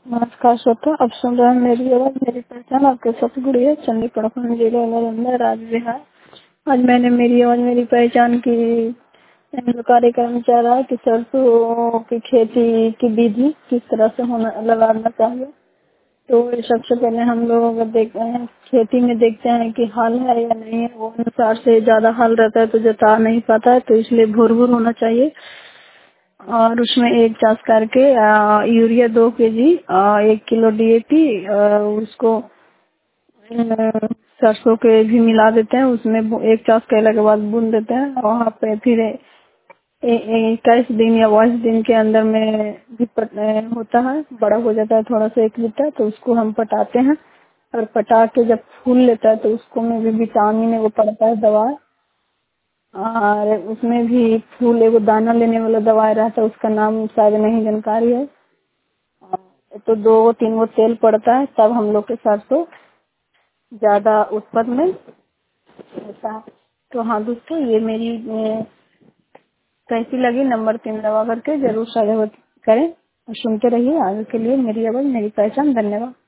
नमस्कार श्रोता, आप सुन रहे हैं मेरी आवाज मेरी पहचान। आपके साथ गुड़िया चंडी प्रखंड जिला नालंदा राज्य बिहार। आज मैंने मेरी आवाज मेरी पहचान की जो कार्यक्रम चल रहा है कि सरसों की खेती की विधि किस तरह से होना लगाना चाहिए। तो सबसे पहले हम लोग अगर देखते हैं खेती में देखते हैं कि हल है या नहीं है, वो अनुसार से ज्यादा हल रहता है तो जोता नहीं पाता है, तो इसलिए भुर होना चाहिए। और उसमें एक चास करके यूरिया 2 kg, 1 किलो DAP, उसको सरसों के भी मिला देते हैं। उसमें एक चास कैला के बाद बुन देते हैं। वहाँ पे फिर 21 दिन या 22 दिन के अंदर में भी होता है, बड़ा हो जाता है थोड़ा सा 1 लीटर, तो उसको हम पटाते हैं। और पटा के जब फूल लेता है तो उसको में भी विटामिन वो पड़ता है दवा। और उसमें भी फूल एगो दाना लेने वाला दवाई रहता है, उसका नाम शायद नहीं जानकारी है। तो 2-3 तेल पड़ता है, तब हम लोग के सरसों ज्यादा उत्पन्न में होता है। तो हाँ दोस्तों, ये मेरी कैसी लगी नंबर 3 दबा करके जरूर साझा करें और सुनते रहिए। आगे के लिए मेरी आवाज मेरी पहचान। धन्यवाद।